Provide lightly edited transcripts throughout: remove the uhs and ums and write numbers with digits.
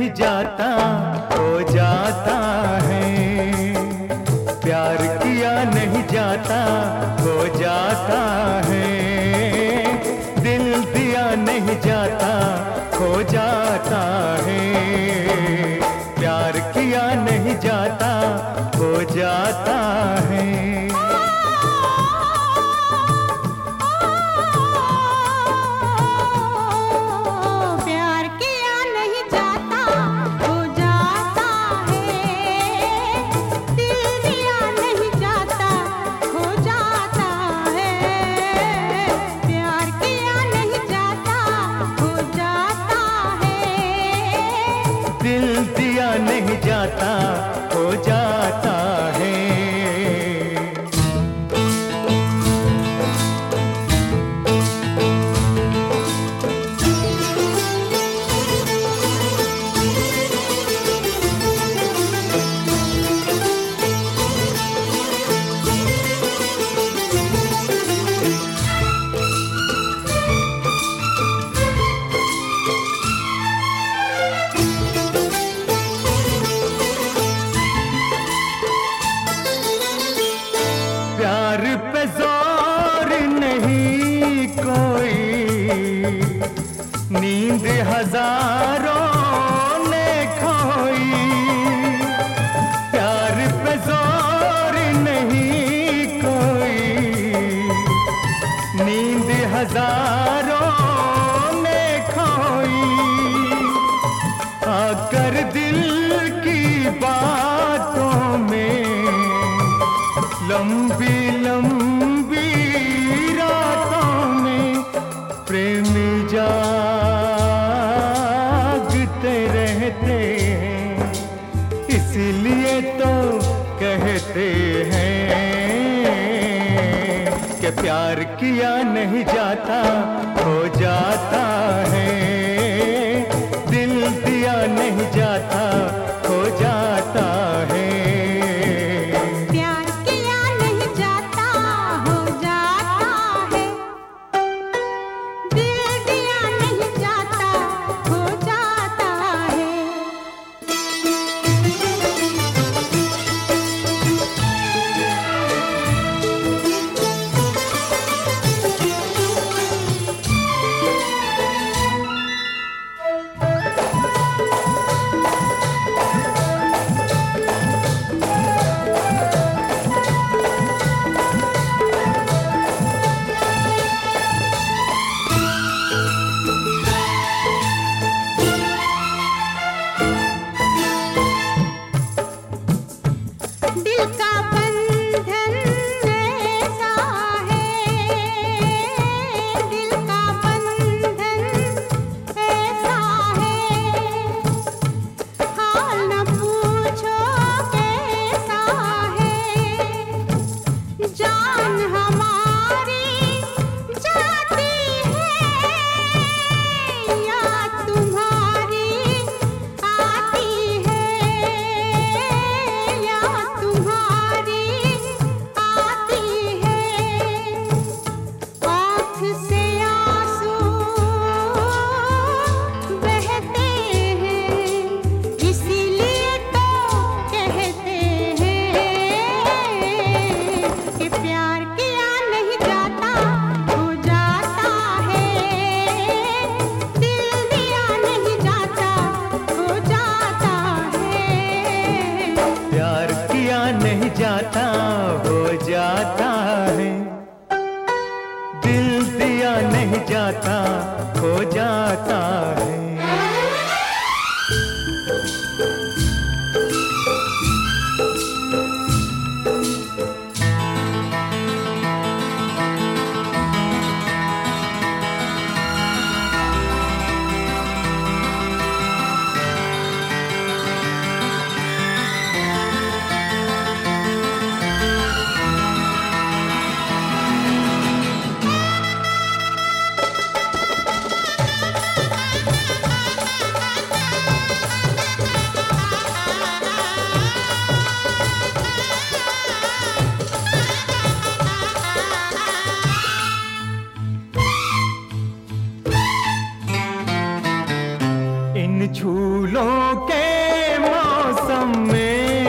जाता हो जाता है। प्यार किया नहीं जाता हो जाता है। दिल दिया नहीं जाता हो जाता है। प्यार किया नहीं जाता हो जाता है। दिल दिया नहीं जाता हो जाता है। प्यार पे जोर नहीं कोई, नींद हजारों ने खोई। प्यार पे जोर नहीं कोई, नींद हजारों ने खोई। आकर दिल की बातों में लंबी लंबी रातों में प्रेमी जागते रहते हैं। इसलिए तो कहते हैं कि प्यार किया नहीं जाता हो जाता है। दिल दिया नहीं जाता हो जाता है। नहीं जाता हो जाता है। दिल दिया नहीं जाता हो जाता है। फूलों के मौसम में,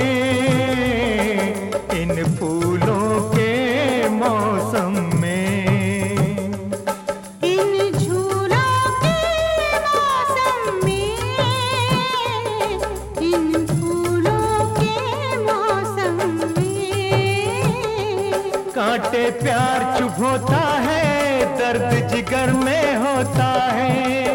इन फूलों के मौसम में, इन झूलों के मौसम में, इन फूलों के मौसम में, कांटे प्यार चुभोता है, दर्द जिगर में होता है।